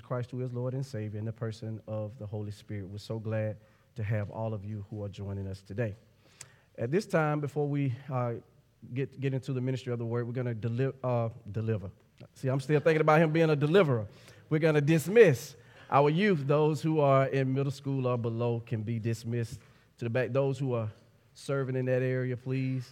Christ, who is Lord and Savior, in the person of the Holy Spirit. We're so glad to have all of you who are joining us today. At this time, before we get into the ministry of the word, we're going to deliver. See, I'm still thinking about him being a deliverer. We're going to dismiss our youth. Those who are in middle school or below can be dismissed to the back. Those who are serving in that area, please.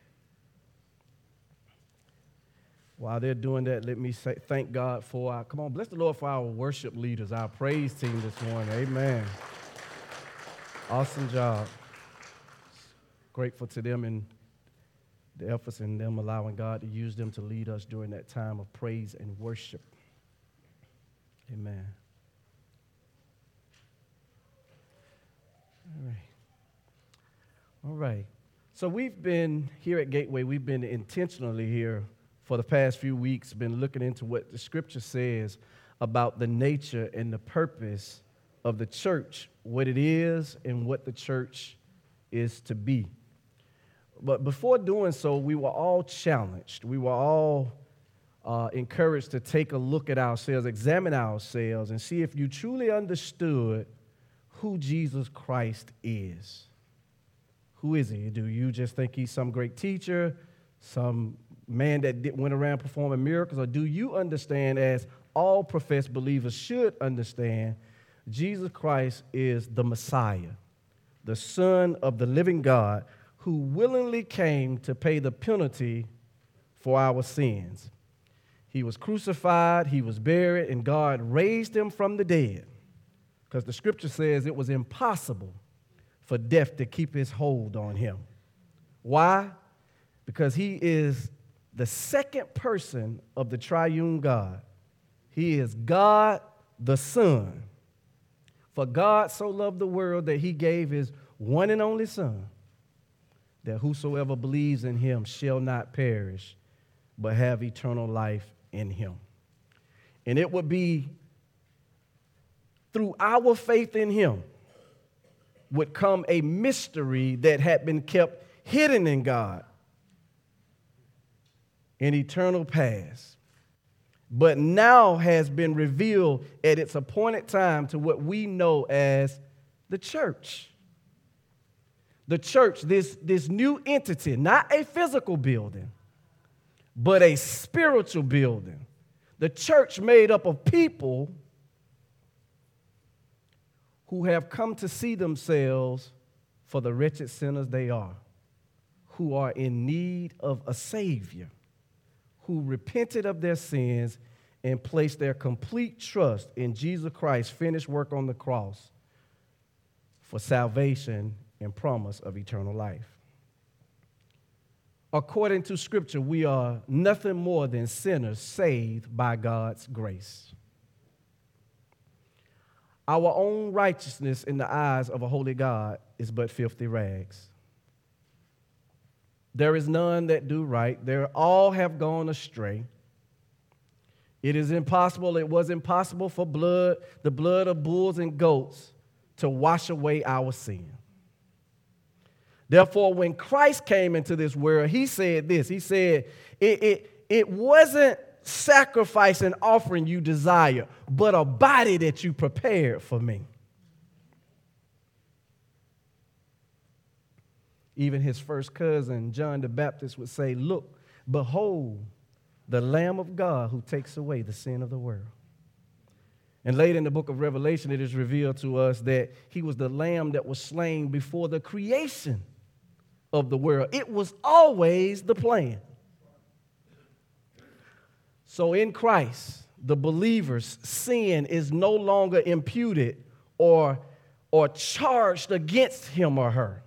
While they're doing that, let me say thank God for come on, bless the Lord for our worship leaders, our praise team this morning. Amen. Awesome job. Grateful to them and the efforts in them allowing God to use them to lead us during that time of praise and worship. Amen. All right. So we've been here at Gateway, we've been intentionally here for the past few weeks, been looking into what the scripture says about the nature and the purpose of the church, what it is and what the church is to be. But before doing so, we were all challenged. We were all encouraged to take a look at ourselves, examine ourselves, and see if you truly understood who Jesus Christ is. Who is he? Do you just think he's some great teacher, some man that went around performing miracles, or do you understand, as all professed believers should understand, Jesus Christ is the Messiah, the Son of the living God, who willingly came to pay the penalty for our sins. He was crucified, he was buried, and God raised him from the dead, because the scripture says it was impossible for death to keep his hold on him. Why? Because he is the second person of the triune God. He is God the Son. For God so loved the world that he gave his one and only Son, that whosoever believes in him shall not perish, but have eternal life in him. And it would be through our faith in him would come a mystery that had been kept hidden in God in eternal past, but now has been revealed at its appointed time to what we know as the church. The church, this new entity, not a physical building, but a spiritual building. The church made up of people who have come to see themselves for the wretched sinners they are, who are in need of a Savior, who repented of their sins and placed their complete trust in Jesus Christ's finished work on the cross for salvation and promise of eternal life. According to Scripture, we are nothing more than sinners saved by God's grace. Our own righteousness in the eyes of a holy God is but filthy rags. There is none that do right. They all have gone astray. It was impossible for the blood of bulls and goats to wash away our sin. Therefore, when Christ came into this world, he said this. He said, it wasn't sacrifice and offering you desire, but a body that you prepared for me. Even his first cousin, John the Baptist, would say, look, behold, the Lamb of God who takes away the sin of the world. And later in the book of Revelation, it is revealed to us that he was the Lamb that was slain before the creation of the world. It was always the plan. So in Christ, the believer's sin is no longer imputed or charged against him or her.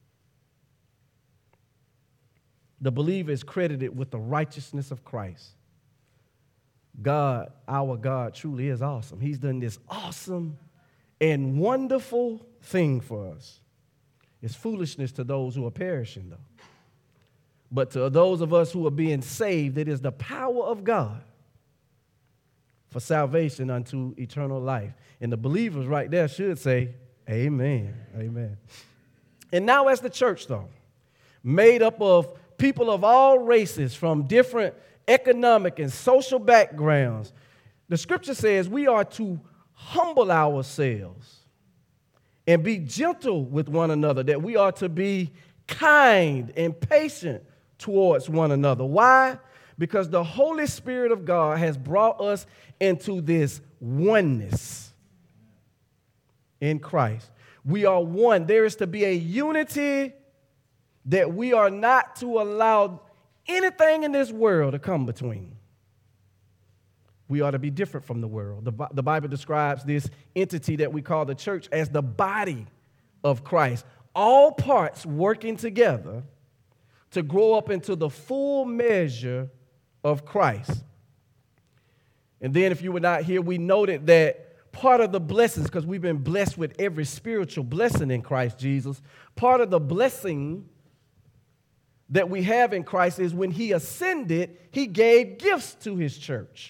The believer is credited with the righteousness of Christ. God, our God, truly is awesome. He's done this awesome and wonderful thing for us. It's foolishness to those who are perishing, though. But to those of us who are being saved, it is the power of God for salvation unto eternal life. And the believers right there should say, amen, amen. And now as the church, though, made up of people of all races from different economic and social backgrounds, The scripture says we are to humble ourselves and be gentle with one another, that we are to be kind and patient towards one another. Why? Because the Holy Spirit of God has brought us into this oneness in Christ. We are one. There is to be a unity that we are not to allow anything in this world to come between. We are to be different from the world. The Bible describes this entity that we call the church as the body of Christ. All parts working together to grow up into the full measure of Christ. And then if you were not here, we noted that part of the blessings, because we've been blessed with every spiritual blessing in Christ Jesus, part of the blessing that we have in Christ is when he ascended, he gave gifts to his church.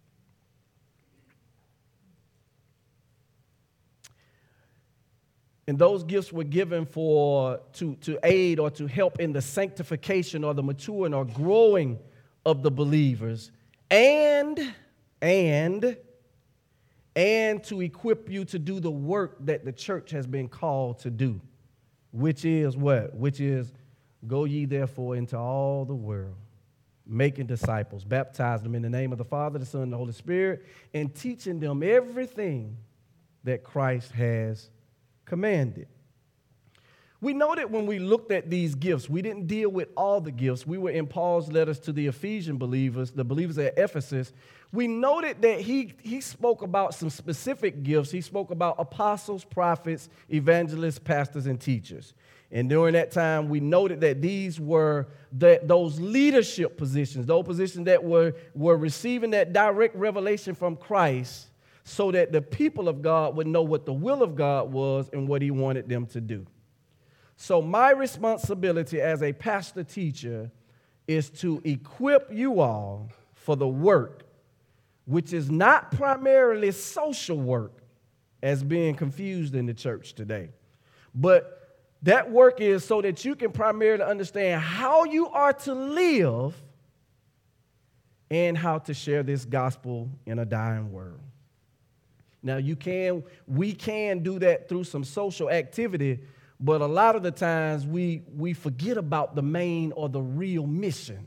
And those gifts were given to aid or to help in the sanctification or the maturing or growing of the believers, and to equip you to do the work that the church has been called to do, which is what? Which is, go ye therefore into all the world, making disciples, baptize them in the name of the Father, the Son, and the Holy Spirit, and teaching them everything that Christ has commanded. We know that when we looked at these gifts, we didn't deal with all the gifts. We were in Paul's letters to the Ephesian believers, the believers at Ephesus. We noted that he spoke about some specific gifts. He spoke about apostles, prophets, evangelists, pastors, and teachers. And during that time, we noted that these were those leadership positions, those positions that were receiving that direct revelation from Christ, so that the people of God would know what the will of God was and what he wanted them to do. So my responsibility as a pastor teacher is to equip you all for the work, which is not primarily social work as being confused in the church today. But that work is so that you can primarily understand how you are to live and how to share this gospel in a dying world. Now, we can do that through some social activity, but a lot of the times we forget about the main or the real mission.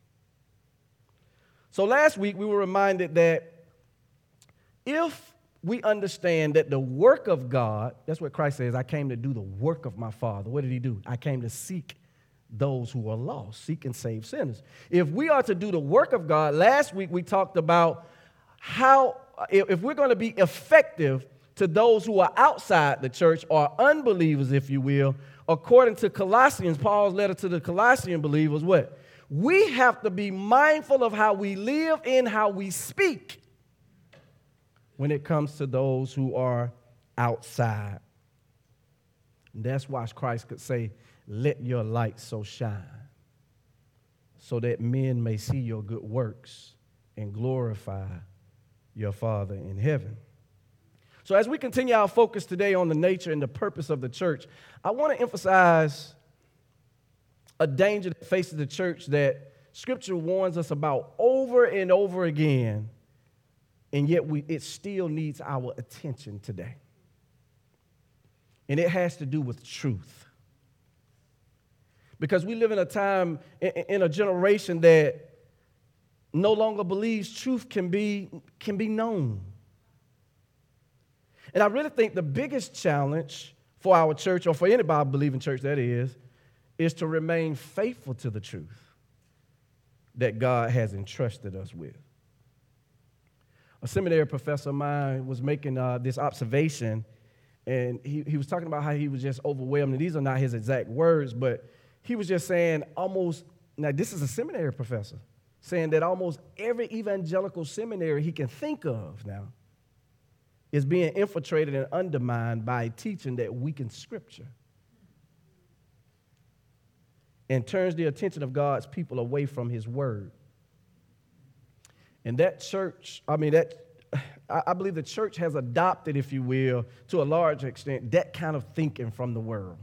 So last week we were reminded that if we understand that the work of God, that's what Christ says, I came to do the work of my Father. What did he do? I came to seek those who are lost, seek and save sinners. If we are to do the work of God, last week we talked about how, if we're going to be effective to those who are outside the church or unbelievers, if you will, according to Colossians, Paul's letter to the Colossian believers, what? We have to be mindful of how we live and how we speak when it comes to those who are outside. And that's why Christ could say, let your light so shine, so that men may see your good works and glorify your Father in heaven. So as we continue our focus today on the nature and the purpose of the church, I want to emphasize a danger that faces the church that Scripture warns us about over and over again, and yet it still needs our attention today. And it has to do with truth. Because we live in a time, in a generation that no longer believes truth can be known. And I really think the biggest challenge for our church, or for anybody believing church that is to remain faithful to the truth that God has entrusted us with. A seminary professor of mine was making this observation, and he was talking about how he was just overwhelmed. And these are not his exact words, but he was just saying now this is a seminary professor, saying that almost every evangelical seminary he can think of now is being infiltrated and undermined by teaching that weakens Scripture and turns the attention of God's people away from his word. And that church, I believe the church has adopted, if you will, to a large extent, that kind of thinking from the world.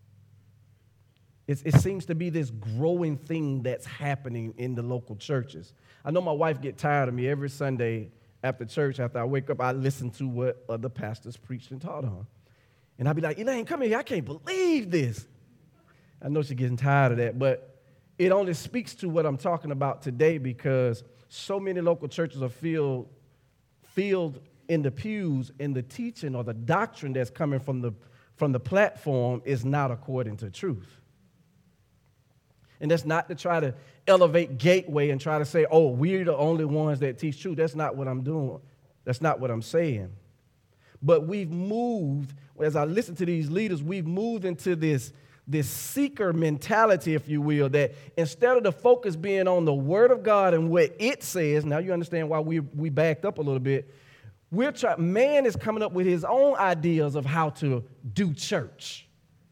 It seems to be this growing thing that's happening in the local churches. I know my wife gets tired of me every Sunday after church, after I wake up, I listen to what other pastors preached and taught on. And I'll be like, Elaine, come here. I can't believe this. I know she's getting tired of that, but it only speaks to what I'm talking about today because so many local churches are filled in the pews, and the teaching or the doctrine that's coming from the platform is not according to truth. And that's not to try to elevate Gateway and try to say, oh, we're the only ones that teach truth. That's not what I'm doing. That's not what I'm saying. But we've moved, as I listen to these leaders, we've moved into this seeker mentality, if you will, that instead of the focus being on the Word of God and what it says, now you understand why we backed up a little bit, man is coming up with his own ideas of how to do church.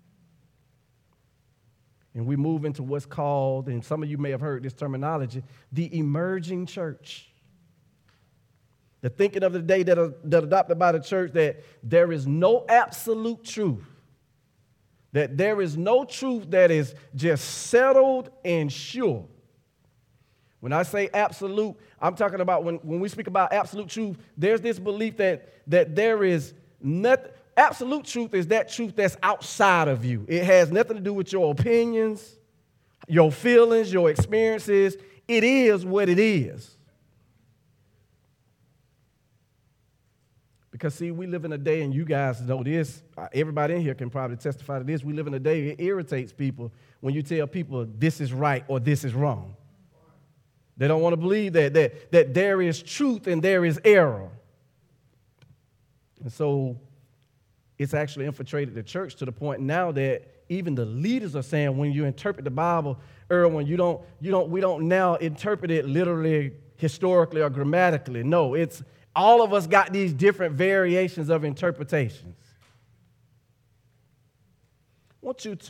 And we move into what's called, and some of you may have heard this terminology, the emerging church. The thinking of the day that adopted by the church that there is no absolute truth, that there is no truth that is just settled and sure. When I say absolute, I'm talking about when we speak about absolute truth, there's this belief that there is nothing. Absolute truth is that truth that's outside of you. It has nothing to do with your opinions, your feelings, your experiences. It is what it is. Because, see, we live in a day, and you guys know this, everybody in here can probably testify to this, we live in a day, it irritates people when you tell people this is right or this is wrong. They don't want to believe that there is truth and there is error. And so it's actually infiltrated the church to the point now that even the leaders are saying when you interpret the Bible, Erwin, we don't now interpret it literally, historically, or grammatically. No, it's all of us got these different variations of interpretations. I want you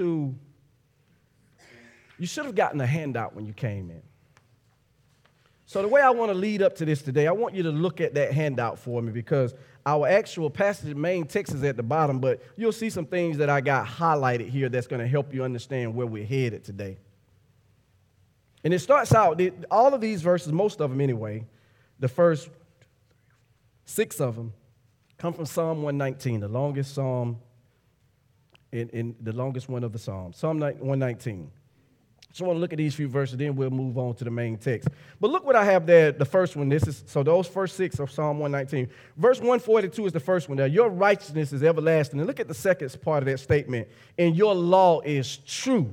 should have gotten a handout when you came in. So the way I want to lead up to this today, I want you to look at that handout for me because our actual passage, main text is at the bottom, but you'll see some things that I got highlighted here that's going to help you understand where we're headed today. And it starts out, all of these verses, most of them anyway, the first 6 of them come from Psalm 119, the longest psalm, in the longest one of the Psalms, Psalm 119. So I want to look at these few verses, then we'll move on to the main text. But look what I have there, the first one. So those first 6 of Psalm 119. Verse 142 is the first one there. Your righteousness is everlasting. And look at the second part of that statement. And your law is true.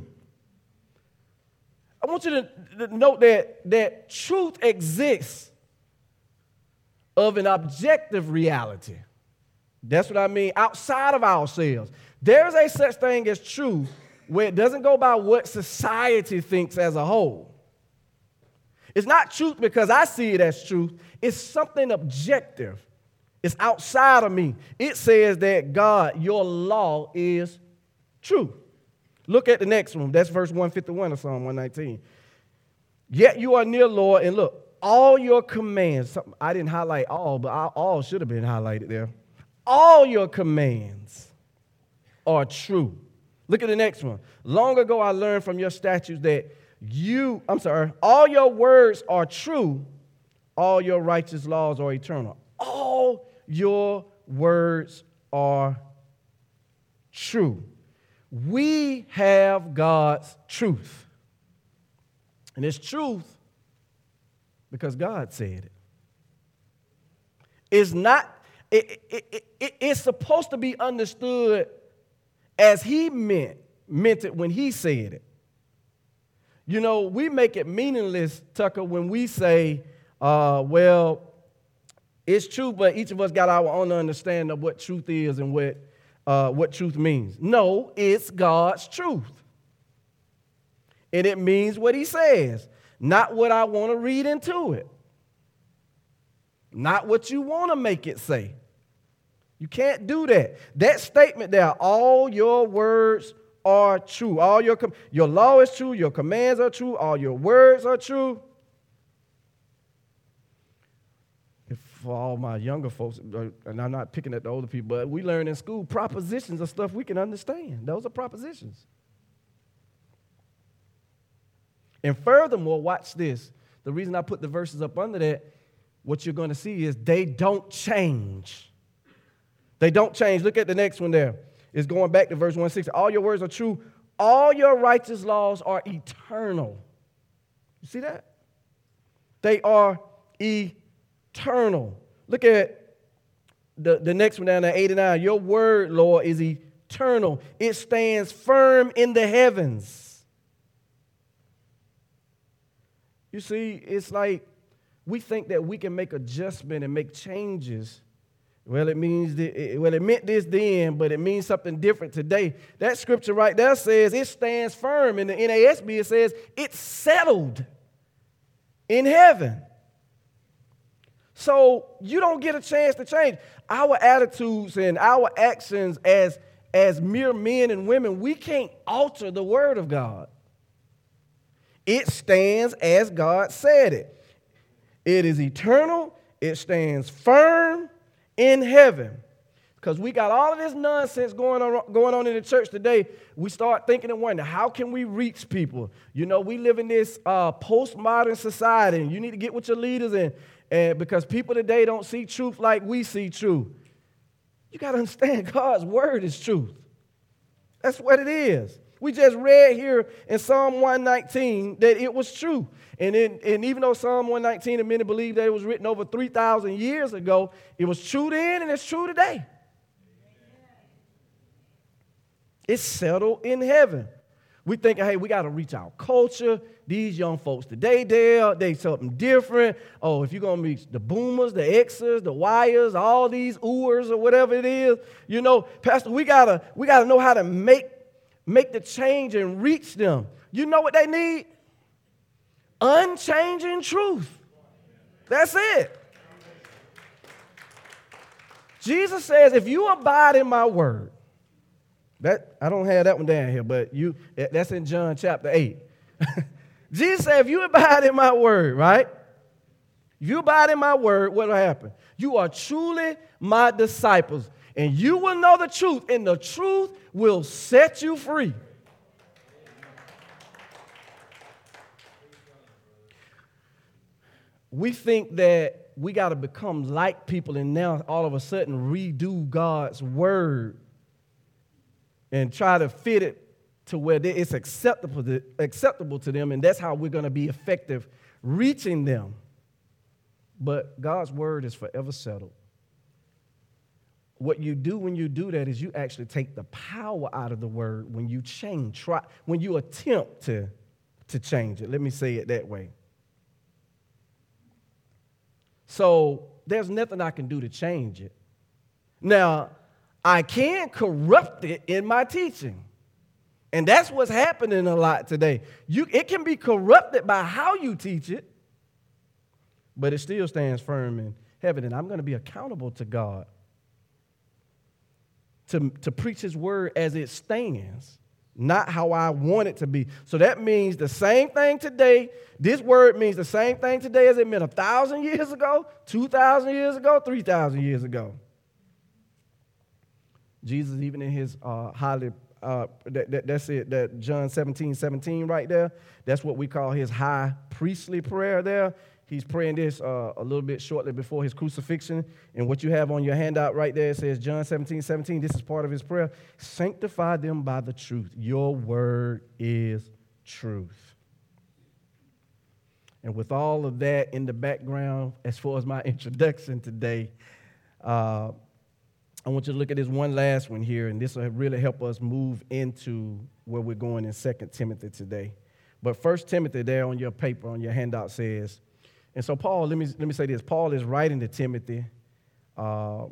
I want you to note that truth exists of an objective reality. That's what I mean, outside of ourselves. There's a such thing as truth where it doesn't go by what society thinks as a whole. It's not truth because I see it as truth. It's something objective. It's outside of me. It says that God, your law is true. Look at the next one. That's verse 151 of Psalm 119. Yet you are near, Lord, and look, all your commands. I didn't highlight all, but all should have been highlighted there. All your commands are true. Look at the next one. Long ago I learned from your statutes that all your words are true. All your righteous laws are eternal. All your words are true. We have God's truth. And it's truth because God said it. It's not, it's supposed to be understood as he meant it when he said it. You know, we make it meaningless, Tucker, when we say, well, it's true, but each of us got our own understanding of what truth is and what truth means. No, it's God's truth. And it means what he says, not what I want to read into it. Not what you want to make it say. You can't do that. That statement there, all your words are true. All your law is true. Your commands are true. All your words are true. If for all my younger folks, and I'm not picking at the older people, but we learn in school propositions are stuff we can understand. Those are propositions. And furthermore, watch this. The reason I put the verses up under that, what you're going to see is they don't change. They don't change. Look at the next one there. It's going back to verse 160. All your words are true. All your righteous laws are eternal. You see that? They are eternal. Look at the next one down there, 89. Your word, Lord, is eternal. It stands firm in the heavens. You see, it's like we think that we can make adjustment and make changes. Well, it means it meant this then, but it means something different today. That scripture right there says it stands firm. In the NASB, it says it's settled in heaven. So you don't get a chance to change. Our attitudes and our actions as mere men and women, we can't alter the word of God. It stands as God said it. It is eternal. It stands firm in heaven. Because we got all of this nonsense going on in the church today. We start thinking and wondering, how can we reach people? You know, we live in this postmodern society, and you need to get with your leaders, and because people today don't see truth like we see truth. You got to understand, God's word is truth. That's what it is. We just read here in Psalm 119 that it was true. And even though Psalm 119, and many believe that it was written over 3,000 years ago, it was true then and it's true today. It's settled in heaven. We think, hey, we got to reach our culture. These young folks today, they something different. Oh, if you're going to reach the boomers, the Xers, the Yers, all these Uers or whatever it is, you know, Pastor, we gotta know how to make the change and reach them. You know what they need? Unchanging truth. That's it. Jesus says, if you abide in my word, that I don't have that one down here, but that's in John chapter 8. Jesus said, if you abide in my word, right? If you abide in my word, what will happen? You are truly my disciples, and you will know the truth, and the truth will set you free. We think that we got to become like people and now all of a sudden redo God's word and try to fit it to where it's acceptable to them, and that's how we're going to be effective reaching them. But God's word is forever settled. What you do when you do that is you actually take the power out of the word when you when you attempt to change it. Let me say it that way. So there's nothing I can do to change it. Now, I can corrupt it in my teaching. And that's what's happening a lot today. It can be corrupted by how you teach it, but it still stands firm in heaven. And I'm going to be accountable to God to preach his word as it stands, not how I want it to be. So that means the same thing today. This word means the same thing today as it meant 1,000 years ago, 2,000 years ago, 3,000 years ago. Jesus, even in his that's it, that John 17:17 right there, that's what we call his high priestly prayer there. He's praying this a little bit shortly before his crucifixion. And what you have on your handout right there, it says John 17:17. This is part of his prayer. Sanctify them by the truth. Your word is truth. And with all of that in the background, as far as my introduction today, I want you to look at this one last one here, and this will really help us move into where we're going in 2 Timothy today. But 1 Timothy there on your paper, on your handout says, and so Paul, let me say this. Paul is writing to Timothy. Well,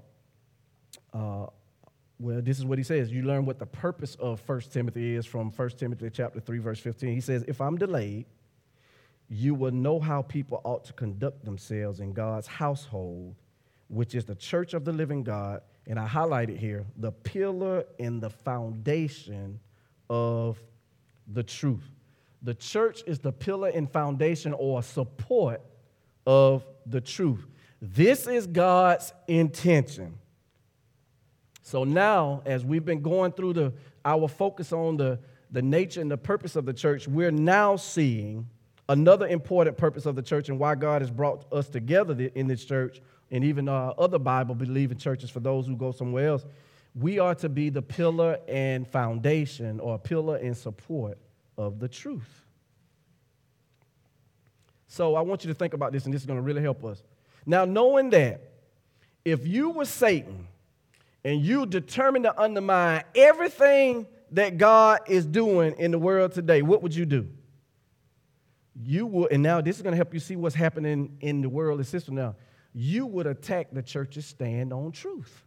this is what he says. You learn what the purpose of 1 Timothy is from 1 Timothy chapter 3, verse 15. He says, if I'm delayed, you will know how people ought to conduct themselves in God's household, which is the church of the living God. And I highlighted here, the pillar and the foundation of the truth. The church is the pillar and foundation or support of the truth. This is God's intention. So now, as we've been going through our focus on the nature and the purpose of the church, we're now seeing Another important purpose of the church and why God has brought us together in this church and even other Bible-believing churches for those who go somewhere else, we are to be the pillar and foundation or pillar and support of the truth. So I want you to think about this, and this is going to really help us. Now, knowing that if you were Satan and you determined to undermine everything that God is doing in the world today, what would you do? You would, and now this is going to help you see what's happening in the world and system now. You would attack the church's stand on truth.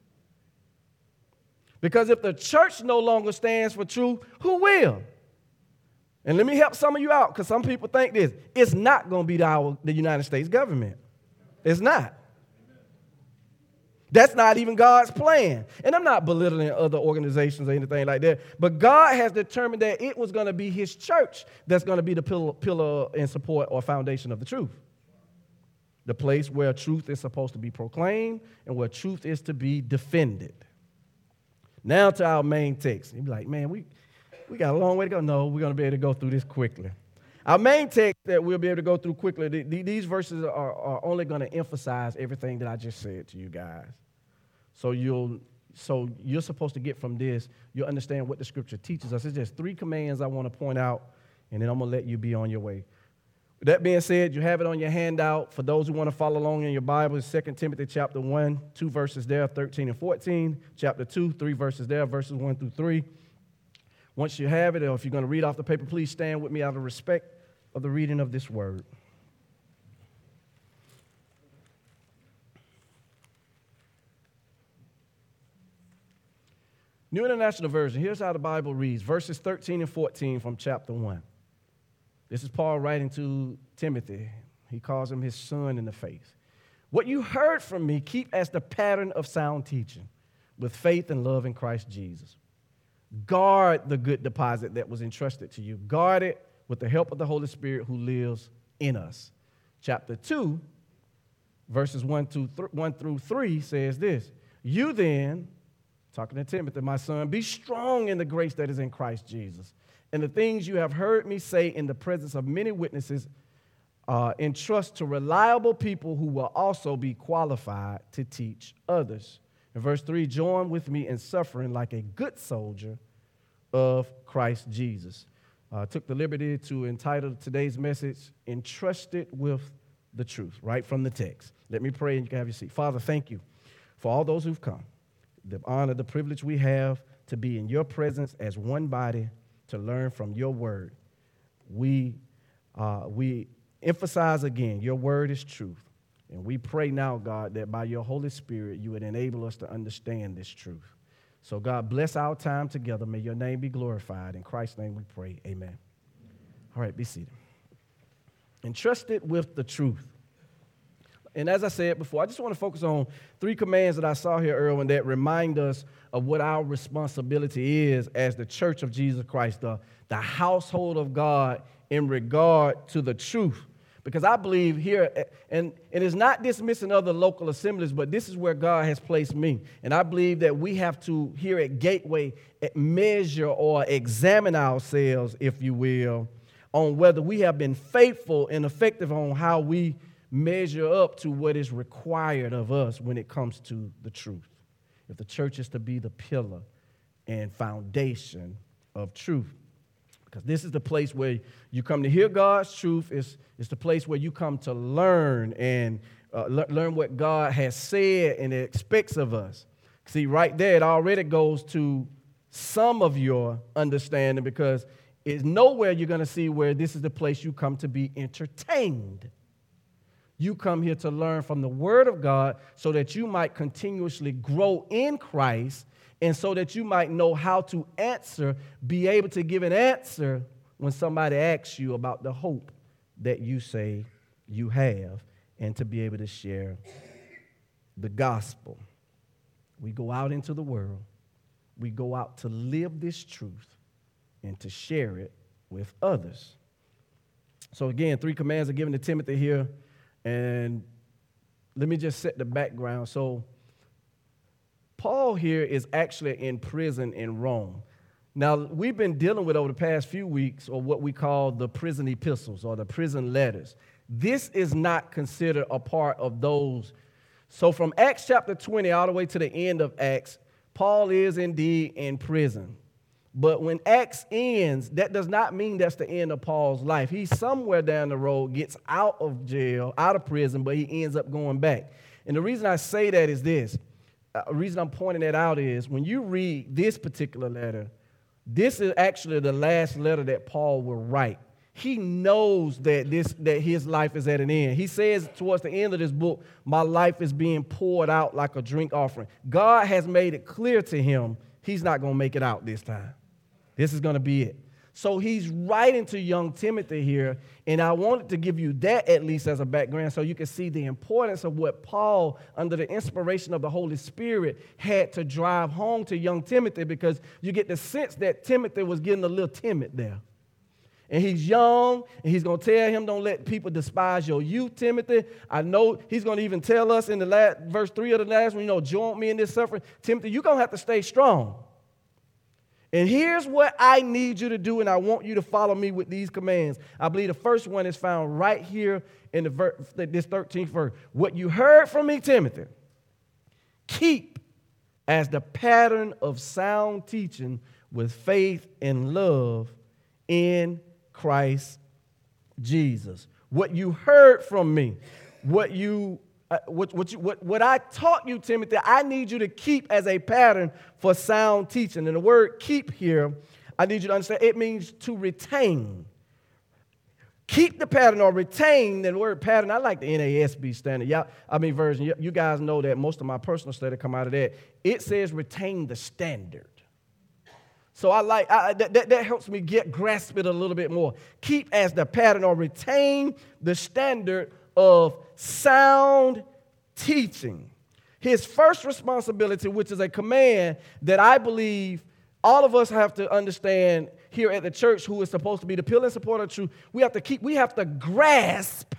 Because if the church no longer stands for truth, who will? And let me help some of you out, because some people think this. It's not going to be the United States government. It's not. That's not even God's plan. And I'm not belittling other organizations or anything like that. But God has determined that it was going to be his church that's going to be the pillar and support or foundation of the truth. The place where truth is supposed to be proclaimed and where truth is to be defended. Now to our main text. You'd be like, man, we got a long way to go. No, we're going to be able to go through this quickly. Our main text that we'll be able to go through quickly, these verses are only going to emphasize everything that I just said to you guys. So you're supposed to get from this, you'll understand what the scripture teaches us. It's just 3 commands I want to point out, and then I'm going to let you be on your way. With that being said, you have it on your handout. For those who want to follow along in your Bible, it's 2 Timothy chapter 1, 2 verses there, 13 and 14. Chapter 2, 3 verses there, verses 1 through 3. Once you have it, or if you're going to read off the paper, please stand with me out of respect of the reading of this word. New International Version, here's how the Bible reads, verses 13 and 14 from chapter 1. This is Paul writing to Timothy. He calls him his son in the faith. What you heard from me, keep as the pattern of sound teaching, with faith and love in Christ Jesus. Guard the good deposit that was entrusted to you. Guard it with the help of the Holy Spirit who lives in us. Chapter 2, verses 1 through 3 says this. You then, talking to Timothy, my son, be strong in the grace that is in Christ Jesus. And the things you have heard me say in the presence of many witnesses, entrust to reliable people who will also be qualified to teach others. In verse 3, join with me in suffering like a good soldier of Christ Jesus. Took the liberty to entitle today's message, Entrusted with the Truth, right from the text. Let me pray and you can have your seat. Father, thank you for all those who've come. The honor, the privilege we have to be in your presence as one body to learn from your word. We emphasize again, your word is truth. And we pray now, God, that by your Holy Spirit, you would enable us to understand this truth. So, God, bless our time together. May your name be glorified. In Christ's name we pray. Amen. All right, be seated. Entrusted with the truth. And as I said before, I just want to focus on 3 commands that I saw here earlier that remind us of what our responsibility is as the church of Jesus Christ, the household of God in regard to the truth. Because I believe here, and it is not dismissing other local assemblies, but this is where God has placed me. And I believe that we have to, here at Gateway, measure or examine ourselves, if you will, on whether we have been faithful and effective on how we measure up to what is required of us when it comes to the truth. If the church is to be the pillar and foundation of truth. Because this is the place where you come to hear God's truth. It's the place where you come to learn and learn what God has said and expects of us. See, right there, it already goes to some of your understanding because it's nowhere you're going to see where this is the place you come to be entertained. You come here to learn from the Word of God so that you might continuously grow in Christ and so that you might know how to answer, be able to give an answer when somebody asks you about the hope that you say you have and to be able to share the gospel. We go out into the world. We go out to live this truth and to share it with others. So again, 3 commands are given to Timothy here. And let me just set the background. So Paul here is actually in prison in Rome. Now, we've been dealing with over the past few weeks, or what we call the prison epistles or the prison letters. This is not considered a part of those. So from Acts chapter 20 all the way to the end of Acts, Paul is indeed in prison. But when Acts ends, that does not mean that's the end of Paul's life. He's somewhere down the road, gets out of jail, out of prison, but he ends up going back. And the reason I say that is this. The reason I'm pointing that out is when you read this particular letter, this is actually the last letter that Paul will write. He knows that his life is at an end. He says towards the end of this book, my life is being poured out like a drink offering. God has made it clear to him he's not going to make it out this time. This is going to be it. So he's writing to young Timothy here, and I wanted to give you that at least as a background so you can see the importance of what Paul, under the inspiration of the Holy Spirit, had to drive home to young Timothy, because you get the sense that Timothy was getting a little timid there. And he's young, and he's going to tell him, don't let people despise your youth, Timothy. I know he's going to even tell us in the last, verse 3 of the last one, join me in this suffering. Timothy, you're going to have to stay strong. And here's what I need you to do, and I want you to follow me with these commands. I believe the first one is found right here in this 13th verse. What you heard from me, Timothy, keep as the pattern of sound teaching with faith and love in Christ Jesus. What you heard from me, what I taught you, Timothy, I need you to keep as a pattern for sound teaching. And the word keep here, I need you to understand, it means to retain. Keep the pattern or retain. And the word pattern, I like the NASB standard. Version. You guys know that most of my personal study come out of that. It says retain the standard. So that helps me grasp it a little bit more. Keep as the pattern or retain the standard of sound teaching. His first responsibility, which is a command that I believe all of us have to understand here at the church, who is supposed to be the pillar and support of truth, we have to grasp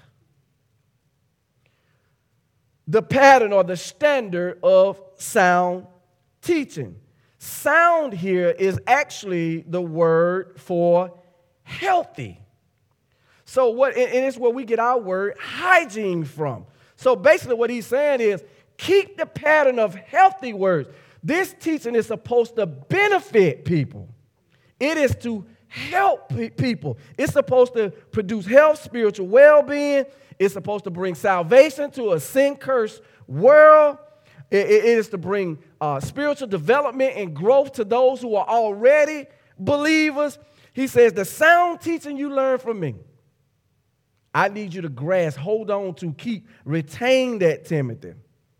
the pattern or the standard of sound teaching. Sound here is actually the word for healthy. So and it's where we get our word hygiene from. So basically what he's saying is keep the pattern of healthy words. This teaching is supposed to benefit people. It is to help people. It's supposed to produce health, spiritual well-being. It's supposed to bring salvation to a sin-cursed world. It is to bring spiritual development and growth to those who are already believers. He says, the sound teaching you learn from me, I need you to grasp, hold on to, retain that, Timothy.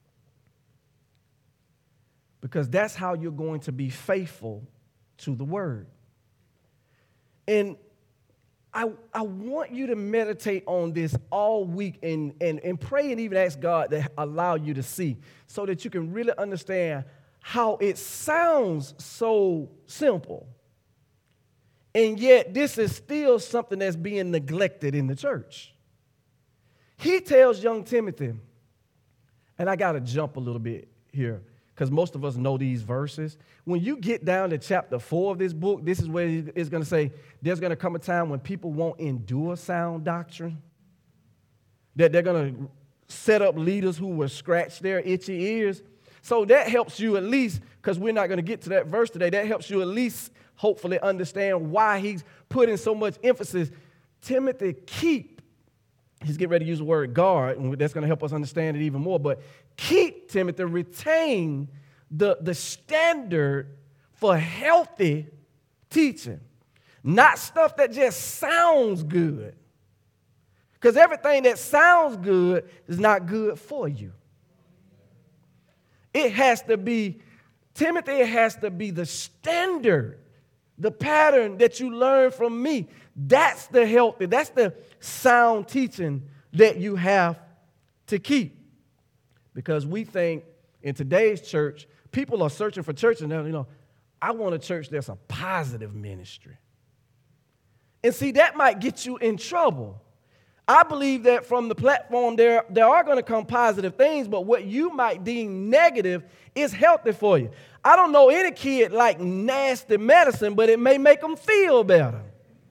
Because that's how you're going to be faithful to the word. And I want you to meditate on this all week and pray and even ask God to allow you to see so that you can really understand how it sounds so simple. And yet this is still something that's being neglected in the church. He tells young Timothy, and I got to jump a little bit here because most of us know these verses. When you get down to chapter 4 of this book, this is where it's going to say there's going to come a time when people won't endure sound doctrine, that they're going to set up leaders who will scratch their itchy ears. So that helps you at least, because we're not going to get to that verse today, that helps you at least hopefully understand why he's putting so much emphasis. Timothy, he's getting ready to use the word guard, and that's going to help us understand it even more, but keep, Timothy, retain the standard for healthy teaching, not stuff that just sounds good, because everything that sounds good is not good for you. It has to be, Timothy, it has to be the standard, the pattern that you learn from me. That's the healthy, that's the sound teaching that you have to keep. Because we think in today's church, people are searching for churches now, I want a church that's a positive ministry. And see, that might get you in trouble. I believe that from the platform there are going to come positive things, but what you might deem negative is healthy for you. I don't know any kid like nasty medicine, but it may make them feel better.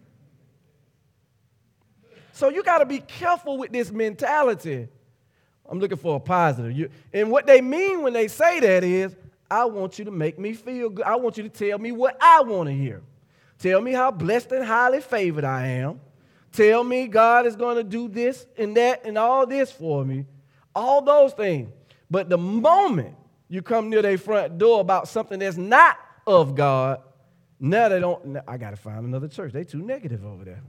So you got to be careful with this mentality. I'm looking for a positive. And what they mean when they say that is, I want you to make me feel good. I want you to tell me what I want to hear. Tell me how blessed and highly favored I am. Tell me God is going to do this and that and all this for me. All those things. But the moment you come near their front door about something that's not of God, now they don't, I got to find another church. They too negative over there.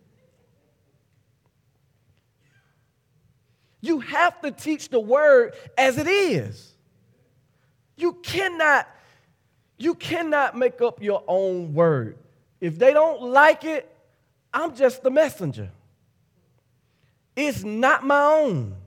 You have to teach the word as it is. You cannot make up your own word. If they don't like it, I'm just the messenger. It's not my own.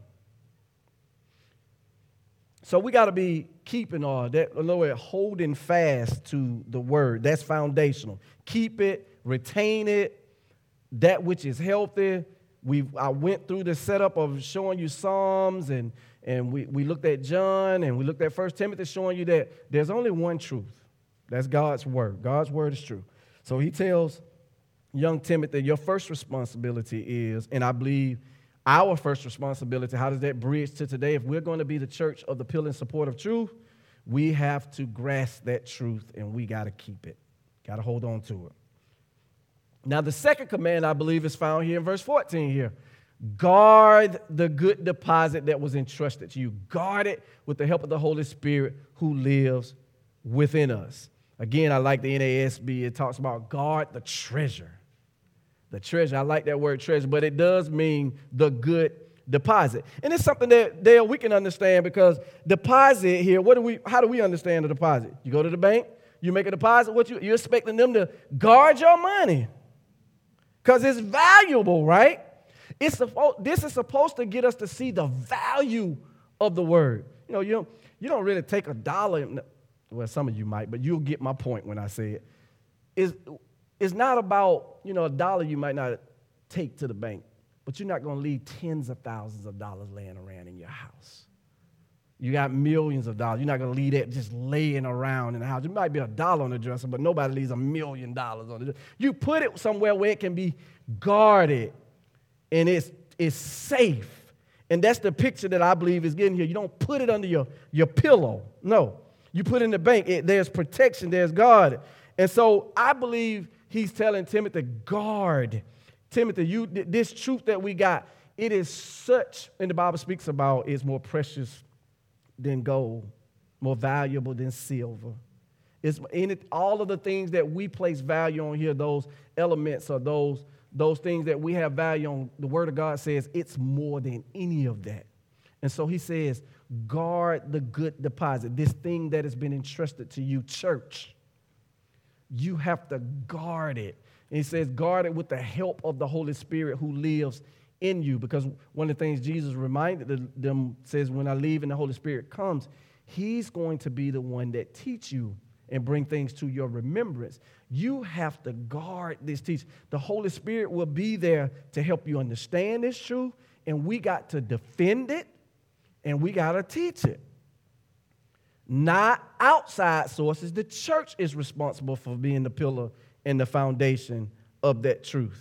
So we got to be keeping all that, holding fast to the word. That's foundational. Keep it, retain it, that which is healthy. I went through the setup of showing you Psalms, and we looked at John, and we looked at 1 Timothy, showing you that there's only one truth. That's God's word. God's word is true. So he tells young Timothy, your first responsibility is, and I believe our first responsibility, how does that bridge to today? If we're going to be the church of the pillar and support of truth, we have to grasp that truth, and we got to keep it. Got to hold on to it. Now, the second command, I believe, is found here in verse 14 here. Guard the good deposit that was entrusted to you. Guard it with the help of the Holy Spirit who lives within us. Again, I like the NASB. It talks about guard the treasure. The treasure. I like that word treasure, but it does mean the good deposit. And it's something that, Dale, we can understand, because deposit here, how do we understand the deposit? You go to the bank, you make a deposit, you're expecting them to guard your money. Because it's valuable, right? This is supposed to get us to see the value of the word. You don't really take $1. Well, some of you might, but you'll get my point when I say it. It's not about, $1 you might not take to the bank, but you're not going to leave tens of thousands of dollars laying around in your house. You got millions of dollars. You're not going to leave that just laying around in the house. It might be $1 on the dresser, but nobody leaves $1 million on the dresser. You put it somewhere where it can be guarded and it's safe. And that's the picture that I believe is getting here. You don't put it under your pillow. No. You put it in the bank. There's protection. There's guard. And so I believe he's telling Timothy, guard. Timothy, this truth that we got, it is such, and the Bible speaks about, it's more precious than gold, more valuable than silver. It's in it, all of the things that we place value on here, those elements or those things that we have value on, the Word of God says it's more than any of that. And so he says, guard the good deposit, this thing that has been entrusted to you, church. You have to guard it. And he says, guard it with the help of the Holy Spirit who lives in you. Because one of the things Jesus reminded them says, when I leave and the Holy Spirit comes, he's going to be the one that teach you and bring things to your remembrance. You have to guard this teaching. The Holy Spirit will be there to help you understand this truth, and we got to defend it, and we got to teach it. Not outside sources. The church is responsible for being the pillar and the foundation of that truth.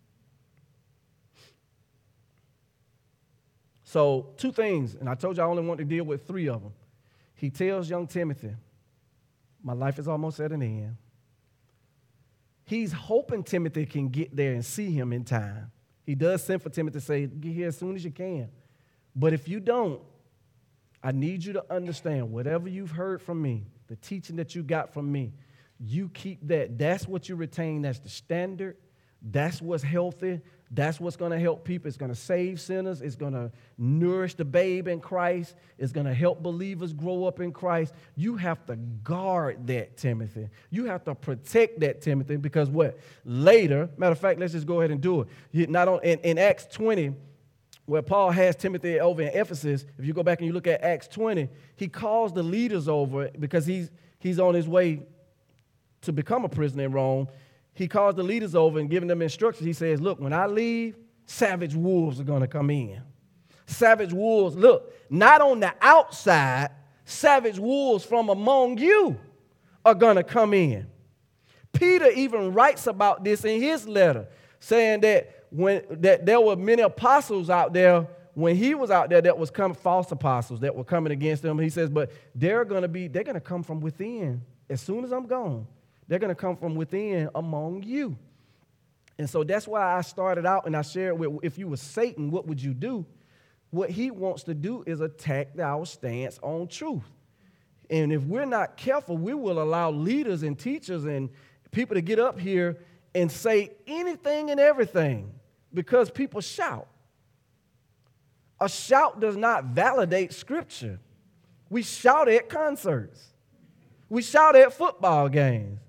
So 2 things, and I told you I only want to deal with 3 of them. He tells young Timothy, my life is almost at an end. He's hoping Timothy can get there and see him in time. He does send for Timothy to say, get here as soon as you can. But if you don't, I need you to understand whatever you've heard from me, the teaching that you got from me, you keep that. That's what you retain. That's the standard. That's what's healthy. That's what's going to help people. It's going to save sinners. It's going to nourish the babe in Christ. It's going to help believers grow up in Christ. You have to guard that, Timothy. You have to protect that, Timothy, because what? Later, matter of fact, let's just go ahead and do it. In Acts 20, where Paul has Timothy over in Ephesus, if you go back and you look at Acts 20, he calls the leaders over because he's on his way to become a prisoner in Rome. He calls the leaders over and giving them instructions. He says, look, when I leave, savage wolves are going to come in. Savage wolves, look, not on the outside, savage wolves from among you are going to come in. Peter even writes about this in his letter, saying that there were many apostles out there when he was out there that was coming, false apostles that were coming against him. He says, but they're going to come from within. As soon as I'm gone, they're going to come from within among you. And so that's why I started out and I shared with, if you were Satan, what would you do? What he wants to do is attack our stance on truth. And if we're not careful, we will allow leaders and teachers and people to get up here and say anything and everything because people shout. A shout does not validate Scripture. We shout at concerts. We shout at football games.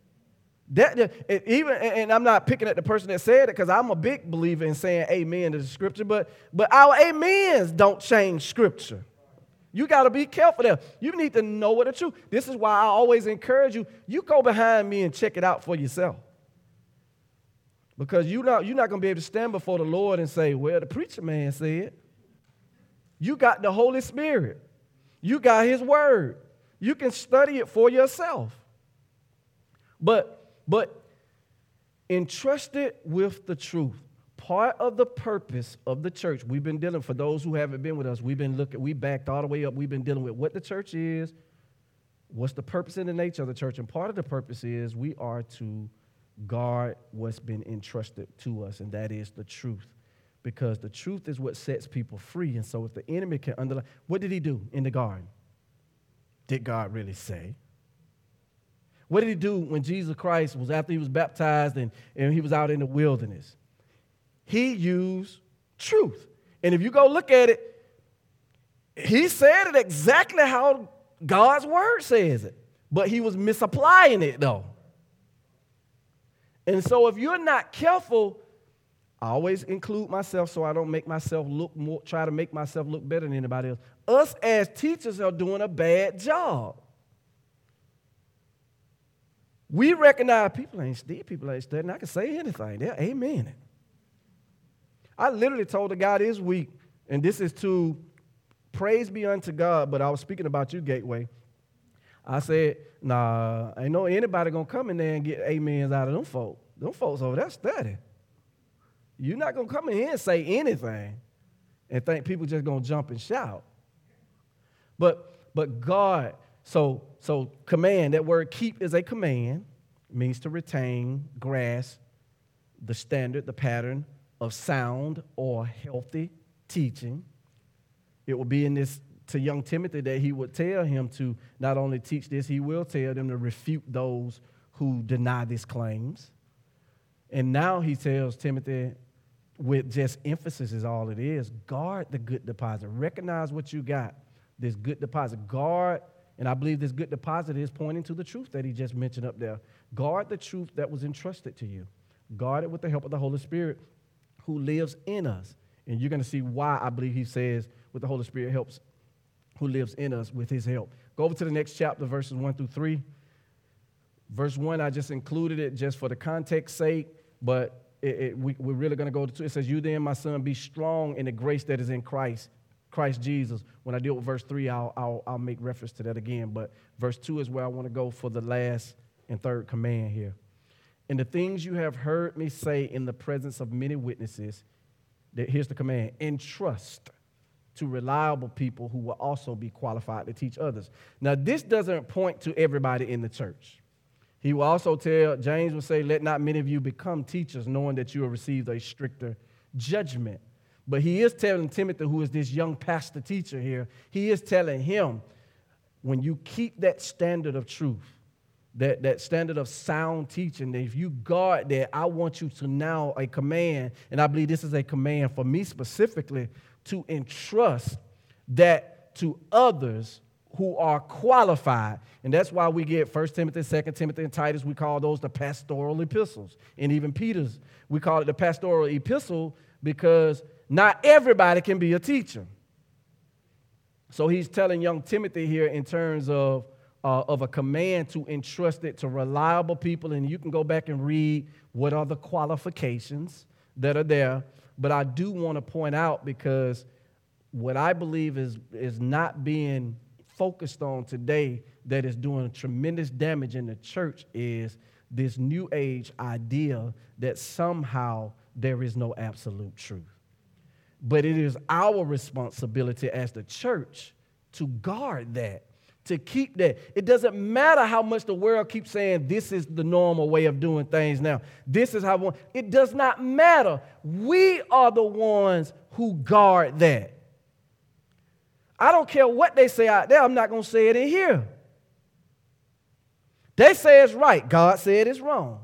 And I'm not picking at the person that said it because I'm a big believer in saying amen to the Scripture, but our amens don't change Scripture. You got to be careful there. You need to know what the truth. This is why I always encourage you, you go behind me and check it out for yourself. Because you're not going to be able to stand before the Lord and say, well, the preacher man said. You got the Holy Spirit. You got His Word. You can study it for yourself. But entrusted with the truth. Part of the purpose of the church, we've been dealing, for those who haven't been with us, we backed all the way up. We've been dealing with what the church is, what's the purpose and the nature of the church. And part of the purpose is we are to guard what's been entrusted to us, and that is the truth. Because the truth is what sets people free. And so if the enemy can underline, what did he do in the garden? Did God really say? What did he do when Jesus Christ was, after he was baptized and he was out in the wilderness? He used truth. And if you go look at it, he said it exactly how God's word says it. But he was misapplying it, though. And so if you're not careful, I always include myself so I don't make myself try to make myself look better than anybody else. Us as teachers are doing a bad job. We recognize people ain't studying. I can say anything. They're amen. I literally told a guy this week, and this is to praise be unto God, but I was speaking about you, Gateway. I said, nah, ain't no anybody going to come in there and get amens out of them folks. Them folks over there study. You're not going to come in here and say anything and think people just going to jump and shout. But God, so command, that word keep is a command, means to retain, grasp the standard, the pattern of sound or healthy teaching. It will be in this to young Timothy that he would tell him to not only teach this, he will tell them to refute those who deny these claims. And now he tells Timothy, with just emphasis is all it is, guard the good deposit. Recognize what you got, this good deposit. Guard, and I believe this good deposit is pointing to the truth that he just mentioned up there. Guard the truth that was entrusted to you. Guard it with the help of the Holy Spirit who lives in us. And you're going to see why I believe he says with the Holy Spirit helps, who lives in us with his help. Go over to the next chapter, verses 1 through 3. Verse 1, I just included it just for the context's sake, but we're really going to go to 2. It says, you then, my son, be strong in the grace that is in Christ Jesus. When I deal with verse 3, I'll make reference to that again. But verse 2 is where I want to go for the last and third command here. And the things you have heard me say in the presence of many witnesses, here's the command, entrust to reliable people who will also be qualified to teach others. Now, this doesn't point to everybody in the church. He will also tell, James will say, let not many of you become teachers, knowing that you have received a stricter judgment. But he is telling Timothy, who is this young pastor teacher here, he is telling him, when you keep that standard of truth, that standard of sound teaching, that if you guard that, I want you to now a command, and I believe this is a command for me specifically, to entrust that to others who are qualified. And that's why we get 1 Timothy, 2 Timothy, and Titus. We call those the pastoral epistles. And even Peter's, we call it the pastoral epistle because not everybody can be a teacher. So he's telling young Timothy here in terms of a command to entrust it to reliable people. And you can go back and read what are the qualifications that are there. but I do want to point out, because what I believe is not being focused on today that is doing tremendous damage in the church is this new age idea that somehow there is no absolute truth. But it is our responsibility as the church to guard that, to keep that. It doesn't matter how much the world keeps saying this is the normal way of doing things now. This is how it does not matter. We are the ones who guard that. I don't care what they say out there. I'm not going to say it in here. They say it's right. God said it's wrong.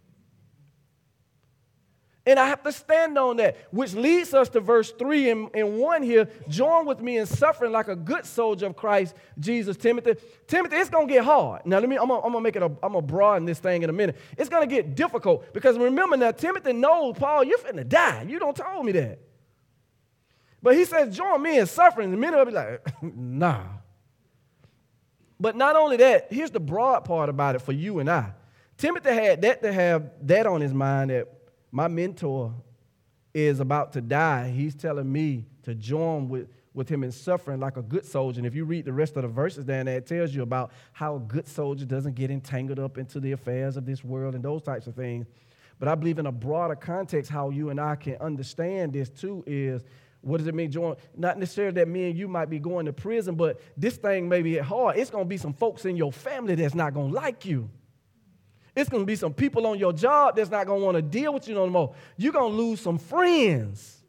And I have to stand on that, which leads us to verse 3 and 1 here. Join with me in suffering like a good soldier of Christ Jesus, Timothy. Timothy, it's going to get hard. Now, I'm going to broaden this thing in a minute. It's going to get difficult because remember now, Timothy knows, Paul, you're finna die. You don't told me that. But he says, join me in suffering. And many will be like, nah. But not only that, here's the broad part about it for you and I. Timothy had that to have that on his mind, that my mentor is about to die. He's telling me to join with him in suffering like a good soldier. And if you read the rest of the verses down there, it tells you about how a good soldier doesn't get entangled up into the affairs of this world and those types of things. But I believe in a broader context, how you and I can understand this too is, what does it mean, join? Not necessarily that me and you might be going to prison, but this thing may be hard. It's going to be some folks in your family that's not going to like you. It's going to be some people on your job that's not going to want to deal with you no more. You're going to lose some friends.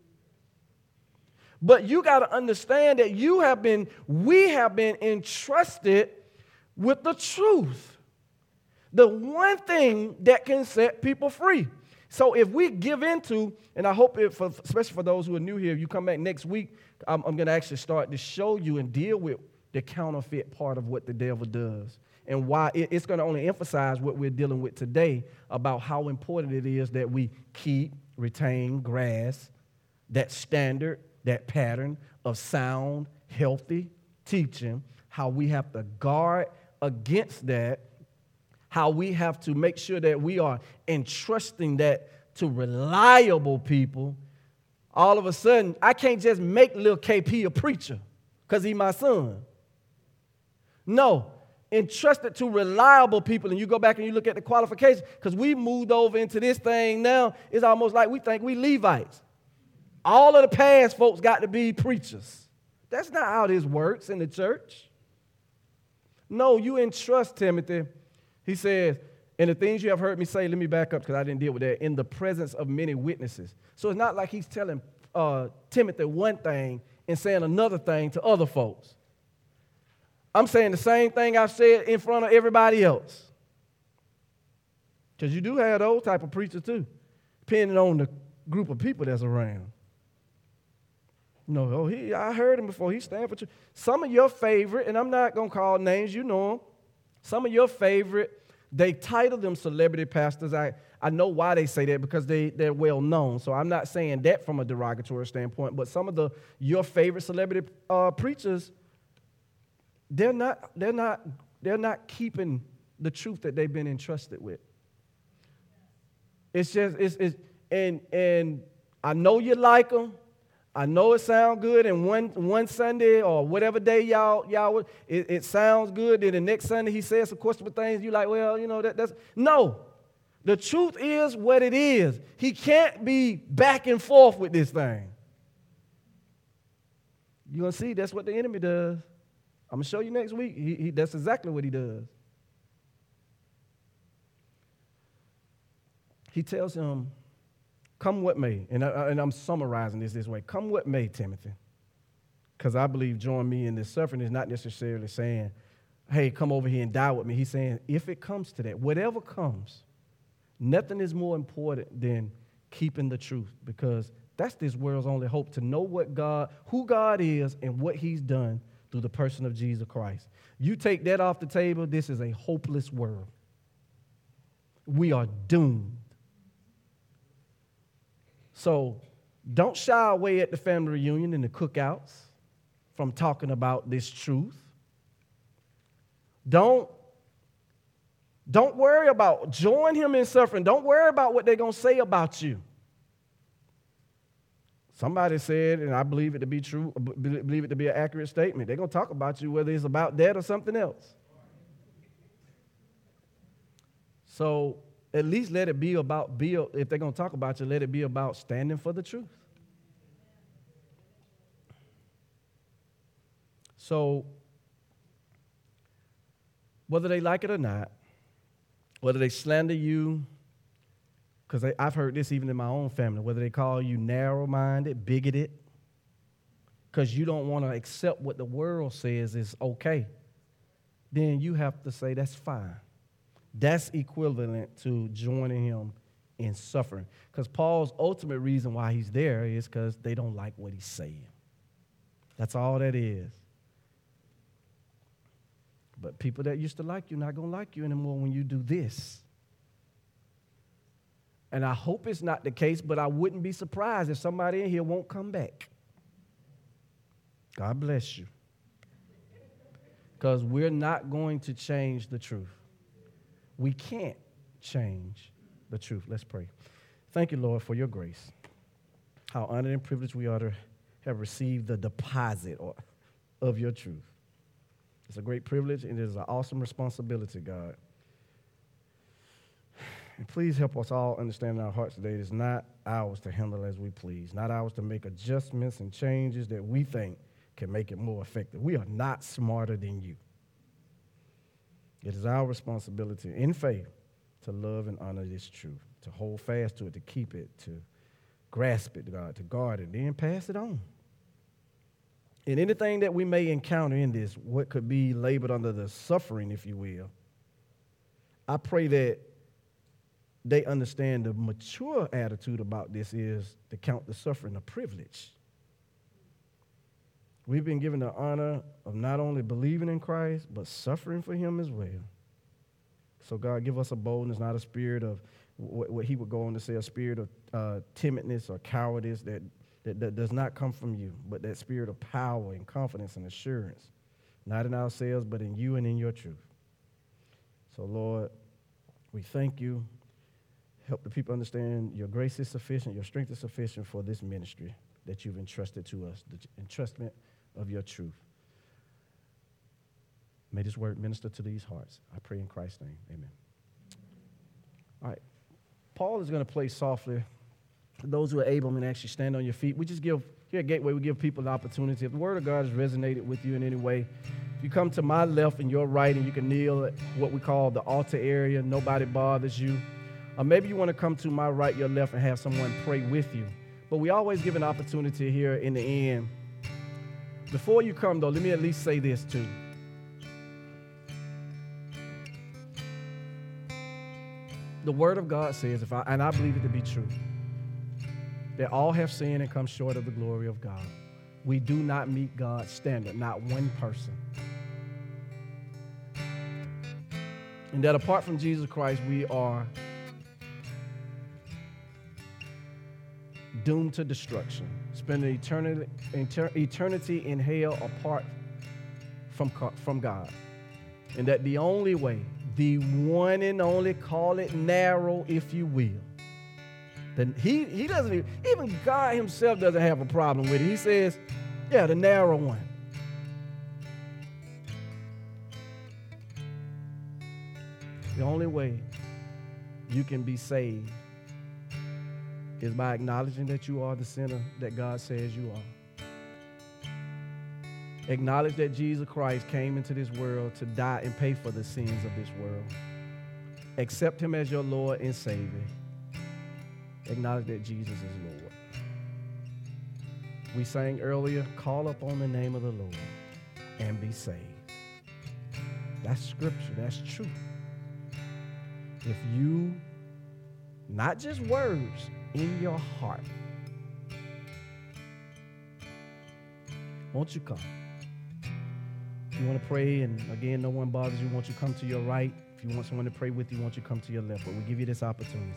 But you got to understand that we have been entrusted with the truth. The one thing that can set people free. So if we give into, and I hope, especially for those who are new here, you come back next week, I'm going to actually start to show you and deal with the counterfeit part of what the devil does and why it's going to only emphasize what we're dealing with today about how important it is that we keep, retain, grasp that standard, that pattern of sound, healthy teaching, how we have to guard against that, how we have to make sure that we are entrusting that to reliable people. All of a sudden, I can't just make little KP a preacher because he's my son. No, entrust it to reliable people. And you go back and you look at the qualifications, because we moved over into this thing now. It's almost like we think we Levites. All of the past folks got to be preachers. That's not how this works in the church. No, you entrust, Timothy. He says, and the things you have heard me say, let me back up because I didn't deal with that, in the presence of many witnesses. So it's not like he's telling Timothy one thing and saying another thing to other folks. I'm saying the same thing I've said in front of everybody else. Because you do have those type of preachers too, depending on the group of people that's around. No, I heard him before. He stand for truth. Some of your favorite, and I'm not going to call names, you know them. Some of your favorite, they title them celebrity pastors. I know why they say that, because they're well known. So I'm not saying that from a derogatory standpoint, but some of your favorite celebrity preachers, they're not keeping the truth that they've been entrusted with. It's just and I know you like them. I know it sounds good, and one Sunday or whatever day y'all it sounds good. Then the next Sunday he says some questionable things. You like, well, you know that's no. The truth is what it is. He can't be back and forth with this thing. You're gonna see that's what the enemy does. I'm gonna show you next week. That's exactly what he does. He tells him, come what may, and I'm summarizing this way. Come what may, Timothy, because I believe join me in this suffering is not necessarily saying, hey, come over here and die with me. He's saying, if it comes to that, whatever comes, nothing is more important than keeping the truth, because that's this world's only hope, to know who God is and what he's done through the person of Jesus Christ. You take that off the table, this is a hopeless world. We are doomed. So don't shy away at the family reunion and the cookouts from talking about this truth. Don't worry about, join him in suffering. Don't worry about what they're going to say about you. Somebody said, and I believe it to be true, believe it to be an accurate statement, they're going to talk about you whether it's about that or something else. So at least let it be about, if they're going to talk about you, let it be about standing for the truth. So whether they like it or not, whether they slander you, because I've heard this even in my own family, whether they call you narrow-minded, bigoted, because you don't want to accept what the world says is okay, then you have to say that's fine. That's equivalent to joining him in suffering. Because Paul's ultimate reason why he's there is because they don't like what he's saying. That's all that is. But people that used to like you not going to like you anymore when you do this. And I hope it's not the case, but I wouldn't be surprised if somebody in here won't come back. God bless you. Because we're not going to change the truth. We can't change the truth. Let's pray. Thank you, Lord, for your grace. How honored and privileged we are to have received the deposit of your truth. It's a great privilege, and it is an awesome responsibility, God. And please help us all understand in our hearts today it is not ours to handle as we please, not ours to make adjustments and changes that we think can make it more effective. We are not smarter than you. It is our responsibility in faith to love and honor this truth, to hold fast to it, to keep it, to grasp it, God, to guard it, then pass it on. And anything that we may encounter in this, what could be labeled under the suffering, if you will, I pray that they understand the mature attitude about this is to count the suffering a privilege. We've been given the honor of not only believing in Christ, but suffering for him as well. So God, give us a boldness, not a spirit of what he would go on to say, a spirit of timidness or cowardice that does not come from you, but that spirit of power and confidence and assurance, not in ourselves, but in you and in your truth. So Lord, we thank you. Help the people understand your grace is sufficient, your strength is sufficient for this ministry that you've entrusted to us, the entrustment of your truth. May this word minister to these hearts. I pray in Christ's name. Amen. All right. Paul is going to play softly. For those who are able and actually stand on your feet, we just give, here at Gateway, we give people the opportunity. If the word of God has resonated with you in any way, if you come to my left and your right and you can kneel at what we call the altar area, nobody bothers you. Or maybe you want to come to my right, your left, and have someone pray with you. But we always give an opportunity here in the end. Before you come, though, let me at least say this, too. The Word of God says, and I believe it to be true, that all have sinned and come short of the glory of God. We do not meet God's standard, not one person. And that apart from Jesus Christ, we are doomed to destruction, spending eternity in hell apart from God. And that the only way, the one and only, call it narrow if you will, then he doesn't even God himself doesn't have a problem with it. He says, yeah, the narrow one. The only way you can be saved is by acknowledging that you are the sinner that God says you are. Acknowledge that Jesus Christ came into this world to die and pay for the sins of this world. Accept him as your Lord and Savior. Acknowledge that Jesus is Lord. We sang earlier, call upon the name of the Lord and be saved. That's scripture. That's truth. If you, not just words, in your heart, won't you come? If you want to pray, and again, no one bothers you, won't you come to your right? If you want someone to pray with you, won't you come to your left? But we'll give you this opportunity.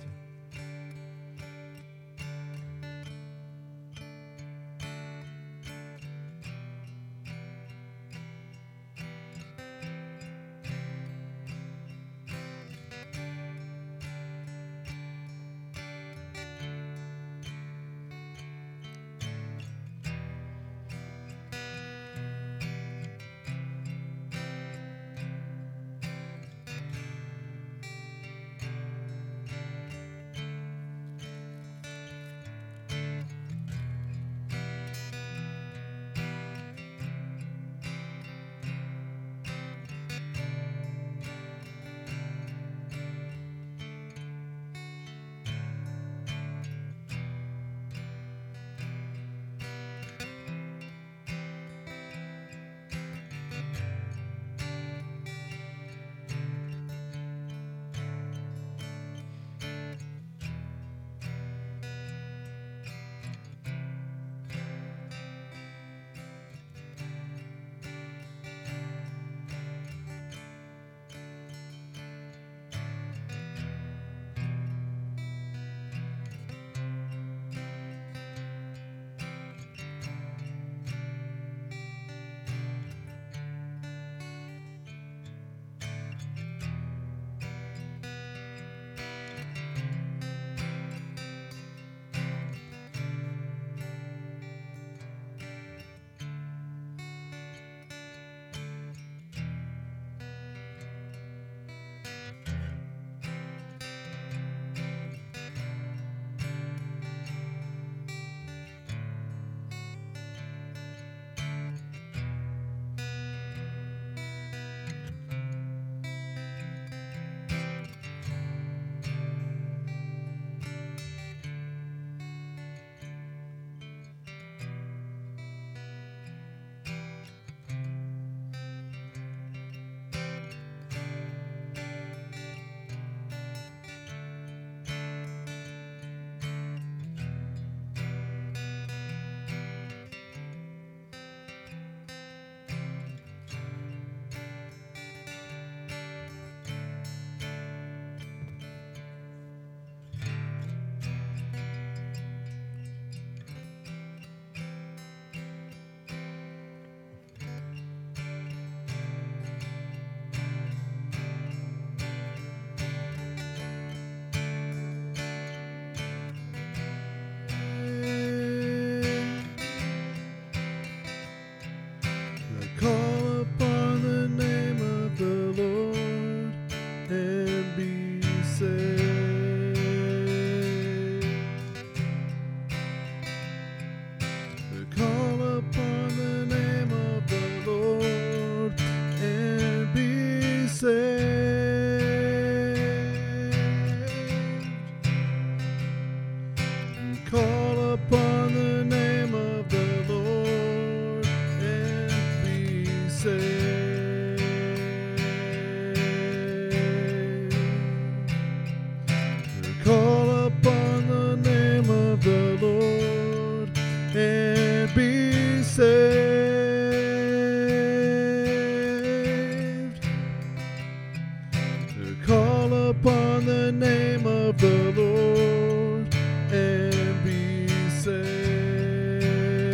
Call upon the name of the Lord and be saved.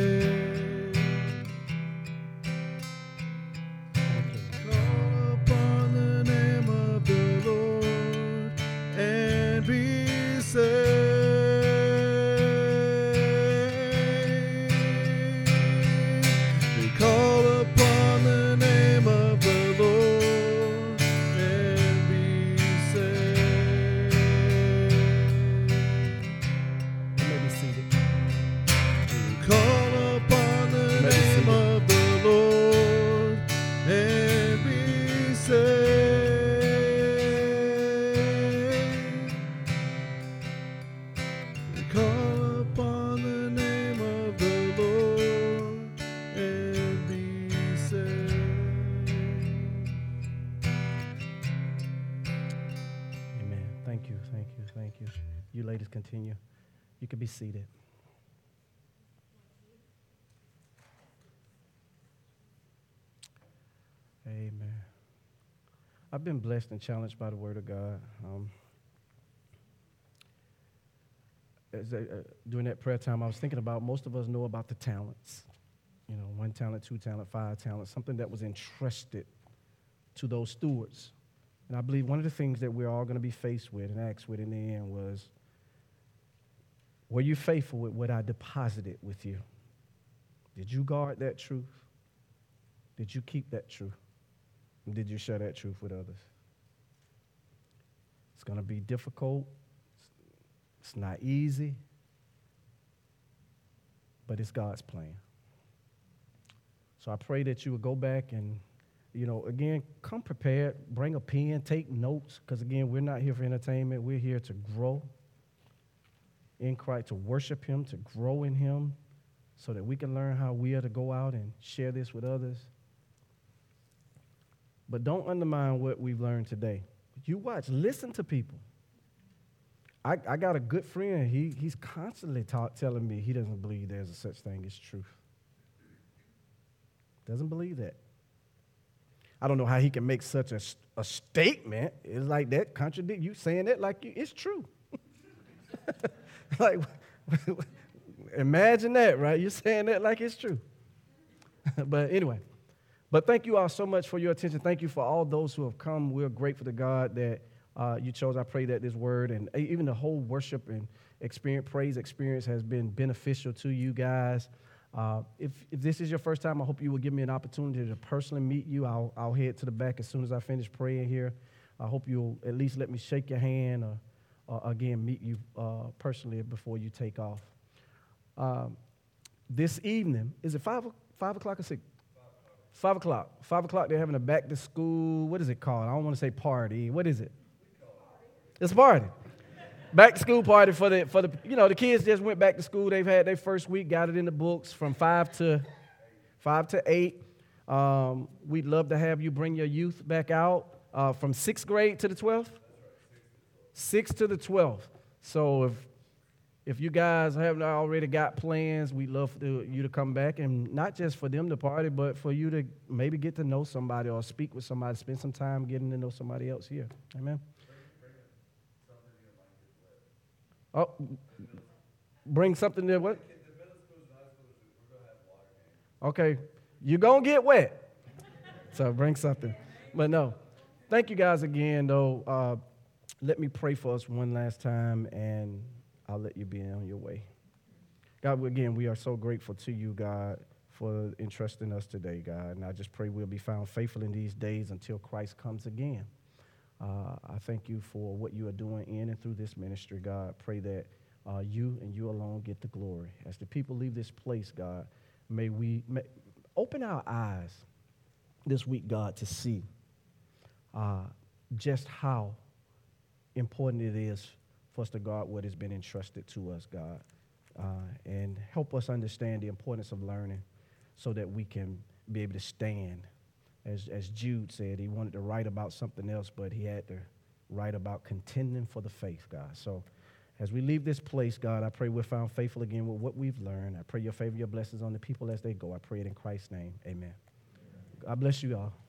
Call upon the name of the Lord and be saved. We call upon the name of the Lord and be saved. You may be seated. Call upon the name of the Lord and be saved. Call upon the name of the Lord and be saved. Amen. Thank you, thank you, thank you. You ladies continue. You can be seated. Amen. I've been blessed and challenged by the Word of God. During that prayer time, I was thinking about most of us know about the talents. You know, 1 talent, 2 talent, 5 talents, something that was entrusted to those stewards. And I believe one of the things that we're all going to be faced with and asked with in the end was, were you faithful with what I deposited with you? Did you guard that truth? Did you keep that truth? And did you share that truth with others? It's going to be difficult. It's not easy. But it's God's plan. So I pray that you would go back and, again, come prepared. Bring a pen, take notes, because, again, we're not here for entertainment. We're here to grow in Christ, to worship Him, to grow in Him, so that we can learn how we are to go out and share this with others. But don't undermine what we've learned today. You watch, listen to people. I got a good friend. He's constantly telling me he doesn't believe there's a such thing as truth. Doesn't believe that. I don't know how he can make such a statement. It's like that contradict you saying that like it's true. Like, imagine that, right? You're saying that like it's true. But anyway, thank you all so much for your attention. Thank you for all those who have come. We're grateful to God that you chose. I pray that this word and even the whole worship and praise experience has been beneficial to you guys. If this is your first time, I hope you will give me an opportunity to personally meet you. I'll head to the back as soon as I finish praying here. I hope you'll at least let me shake your hand or again meet you personally before you take off. This evening, is it 5 o'clock or 6? 5 o'clock. 5 o'clock, they're having a back to school, what is it called? I don't want to say party. What is it? It's a party. Back to school party for the the kids just went back to school. They've had their first week, got it in the books from 5 to 8. We'd love to have you bring your youth back out from 6th grade to the 12th. 6th to the 12th. So if you guys haven't already got plans, we'd love for you to come back, and not just for them to party, but for you to maybe get to know somebody or speak with somebody, spend some time getting to know somebody else here. Amen. Oh, bring something there. What? Okay, you're going to get wet. So bring something. But no, thank you guys again, though. Let me pray for us one last time, and I'll let you be on your way. God, again, we are so grateful to you, God, for entrusting us today, God. And I just pray we'll be found faithful in these days until Christ comes again. I thank you for what you are doing in and through this ministry, God. Pray that you and you alone get the glory. As the people leave this place, God, may we open our eyes this week, God, to see just how important it is for us to guard what has been entrusted to us, God, and help us understand the importance of learning so that we can be able to stand. As Jude said, he wanted to write about something else, but he had to write about contending for the faith, God. So as we leave this place, God, I pray we're found faithful again with what we've learned. I pray your favor, your blessings on the people as they go. I pray it in Christ's name. Amen. God bless you all.